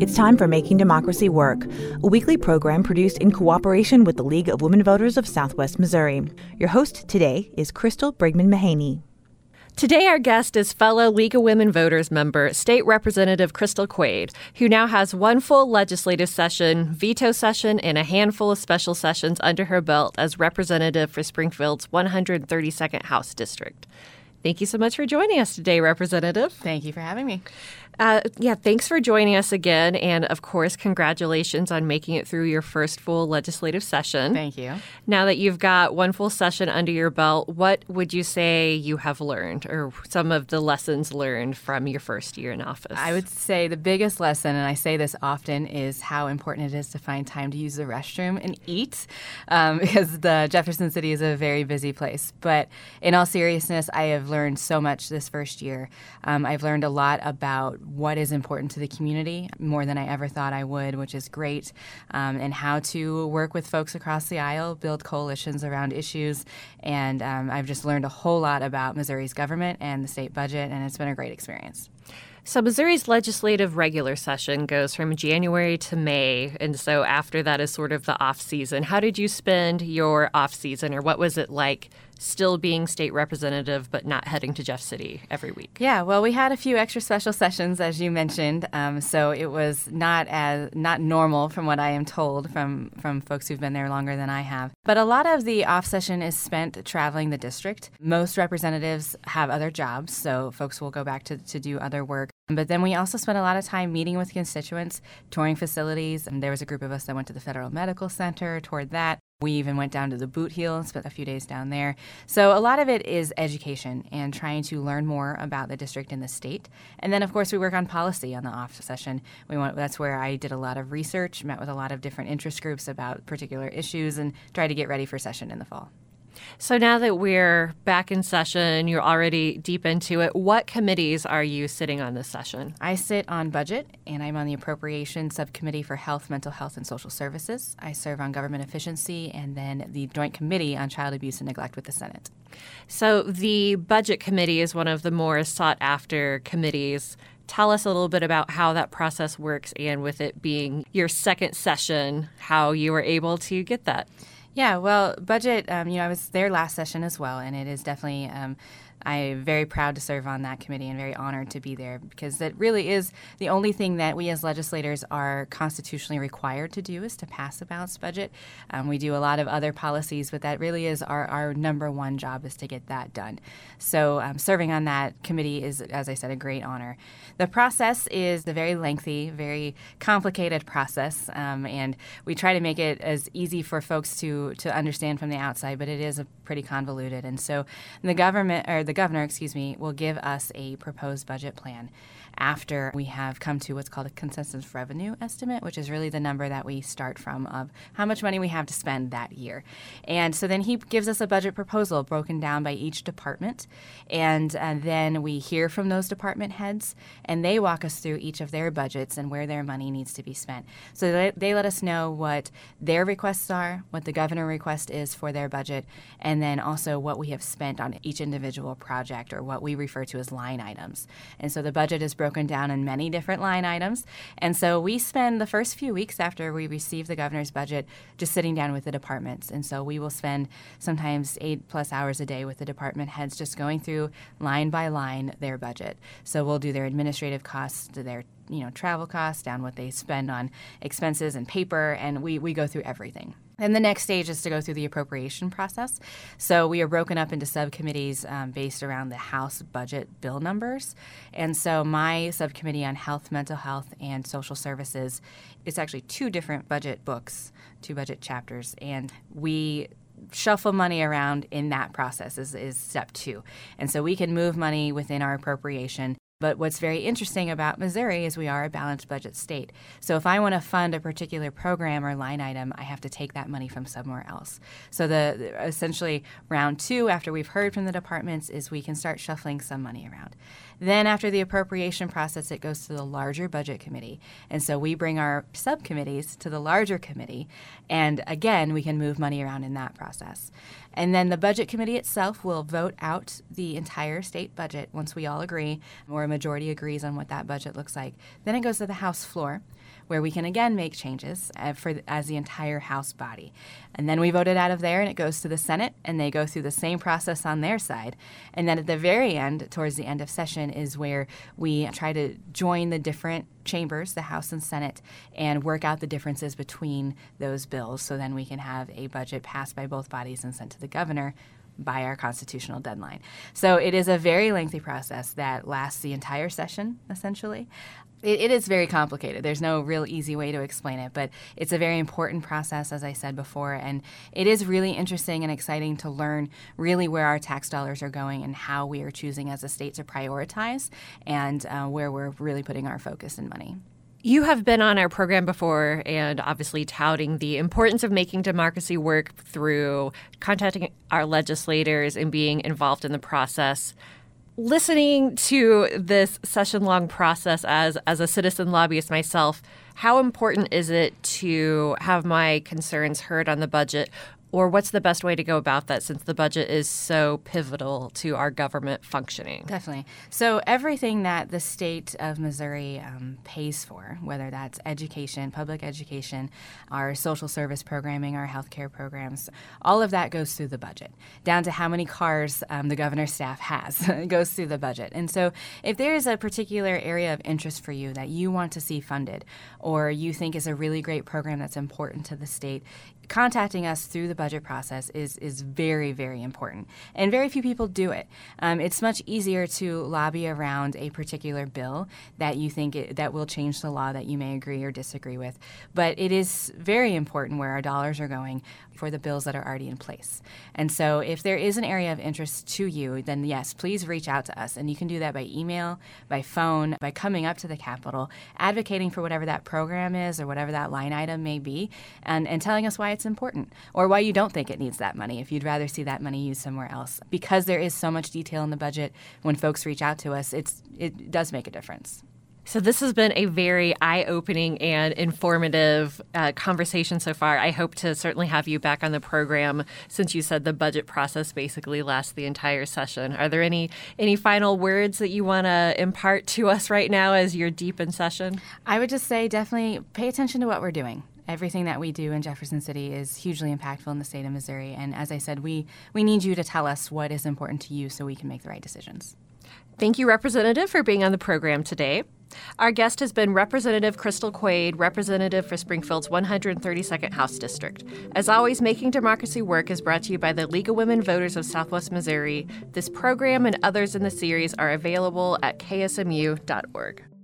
It's time for Making Democracy Work, a weekly program produced in cooperation with the League of Women Voters of Southwest Missouri. Your host today is Crystal Brigman-Mahaney. Today, our guest is fellow League of Women Voters member, State Representative Crystal Quaid, who now has one full legislative session, veto session, and a handful of special sessions under her belt as representative for Springfield's 132nd House District. Thank you so much for joining us today, Representative. Thank you for having me. Thanks for joining us again. And of course, congratulations on making it through your first full legislative session. Thank you. Now that you've got one full session under your belt, what would you say you have learned or some of the lessons learned from your first year in office? I would say the biggest lesson, and I say this often, is how important it is to find time to use the restroom and eat because the Jefferson City is a very busy place. But in all seriousness, I have learned so much this first year. I've learned a lot about what is important to the community, more than I ever thought I would, which is great, and how to work with folks across the aisle, build coalitions around issues. And I've just learned a whole lot about Missouri's government and the state budget, and it's been a great experience. So Missouri's legislative regular session goes from January to May, and so after that is sort of the off season. How did you spend your off season, or what was it like still being state representative but not heading to Jeff City every week? Yeah, well, we had a few extra special sessions, as you mentioned, so it was not normal from what I am told from folks who've been there longer than I have. But a lot of the off session is spent traveling the district. Most representatives have other jobs, so folks will go back to do other work. But then we also spent a lot of time meeting with constituents, touring facilities. And there was a group of us that went to the Federal Medical Center, toured that. We even went down to the Boot Heel and spent a few days down there. So a lot of it is education and trying to learn more about the district and the state. And then, of course, we work on policy on the off session. That's where I did a lot of research, met with a lot of different interest groups about particular issues, and tried to get ready for session in the fall. So now that we're back in session, you're already deep into it, what committees are you sitting on this session? I sit on budget, and I'm on the Appropriations Subcommittee for Health, Mental Health, and Social Services. I serve on Government Efficiency and then the Joint Committee on Child Abuse and Neglect with the Senate. So the Budget Committee is one of the more sought-after committees. Tell us a little bit about how that process works, and with it being your second session, how you were able to get that. Yeah, well, budget, I was there last session as well, and it is definitely, I'm very proud to serve on that committee and very honored to be there because that really is the only thing that we as legislators are constitutionally required to do is to pass a balanced budget. We do a lot of other policies, but that really is our number one job is to get that done. So serving on that committee is, as I said, a great honor. The process is a very lengthy, very complicated process, and we try to make it as easy for folks to understand from the outside, but it is a pretty convoluted. And so the governor, will give us a proposed budget plan after we have come to what's called a consensus revenue estimate, which is really the number that we start from of how much money we have to spend that year. And so then he gives us a budget proposal broken down by each department, and then we hear from those department heads, and they walk us through each of their budgets and where their money needs to be spent. So they let us know what their requests are, what the governor request is for their budget, and then also what we have spent on each individual project, or what we refer to as line items. And so the budget is broken down in many different line items. And so we spend the first few weeks after we receive the governor's budget just sitting down with the departments. And so we will spend sometimes 8+ hours a day with the department heads just going through line by line their budget. So we'll do their administrative costs, their travel costs, down what they spend on expenses and paper, and we go through everything. And the next stage is to go through the appropriation process. So we are broken up into subcommittees based around the House budget bill numbers. And so my subcommittee on health, mental health, and social services, it's actually two different budget books, two budget chapters, and we shuffle money around in that process is step 2. And so we can move money within our appropriation. But what's very interesting about Missouri is we are a balanced budget state. So if I want to fund a particular program or line item, I have to take that money from somewhere else. So essentially round 2, after we've heard from the departments, is we can start shuffling some money around. Then after the appropriation process, it goes to the larger budget committee. And so we bring our subcommittees to the larger committee, and again, we can move money around in that process. And then the budget committee itself will vote out the entire state budget once we all agree, or a majority agrees on what that budget looks like. Then it goes to the House floor, where we can again make changes as the entire House body. And then we vote it out of there, and it goes to the Senate, and they go through the same process on their side. And then at the very end, towards the end of session, is where we try to join the different chambers, the House and Senate, and work out the differences between those bills, so then we can have a budget passed by both bodies and sent to the governor by our constitutional deadline. So it is a very lengthy process that lasts the entire session, essentially. It is very complicated. There's no real easy way to explain it, but it's a very important process, as I said before, and it is really interesting and exciting to learn really where our tax dollars are going and how we are choosing as a state to prioritize and where we're really putting our focus and money. You have been on our program before and obviously touting the importance of making democracy work through contacting our legislators and being involved in the process. Listening to this session-long process as a citizen lobbyist myself, how important is it to have my concerns heard on the budget? Or what's the best way to go about that, since the budget is so pivotal to our government functioning? Definitely. So everything that the state of Missouri pays for, whether that's education, public education, our social service programming, our healthcare programs, all of that goes through the budget, down to how many cars the governor's staff has. It goes through the budget. And so if there is a particular area of interest for you that you want to see funded, or you think is a really great program that's important to the state, contacting us through the budget process is very, very important. And very few people do it. It's much easier to lobby around a particular bill that you think that will change the law that you may agree or disagree with. But it is very important where our dollars are going for the bills that are already in place. And so if there is an area of interest to you, then yes, please reach out to us. And you can do that by email, by phone, by coming up to the Capitol, advocating for whatever that program is or whatever that line item may be, and telling us why it's important or why you don't think it needs that money, if you'd rather see that money used somewhere else. Because there is so much detail in the budget, when folks reach out to us, it does make a difference. So this has been a very eye-opening and informative conversation so far. I hope to certainly have you back on the program, since you said the budget process basically lasts the entire session. Are there any final words that you want to impart to us right now as you're deep in session? I would just say definitely pay attention to what we're doing. Everything that we do in Jefferson City is hugely impactful in the state of Missouri. And as I said, we need you to tell us what is important to you so we can make the right decisions. Thank you, Representative, for being on the program today. Our guest has been Representative Crystal Quade, representative for Springfield's 132nd House District. As always, Making Democracy Work is brought to you by the League of Women Voters of Southwest Missouri. This program and others in the series are available at ksmu.org.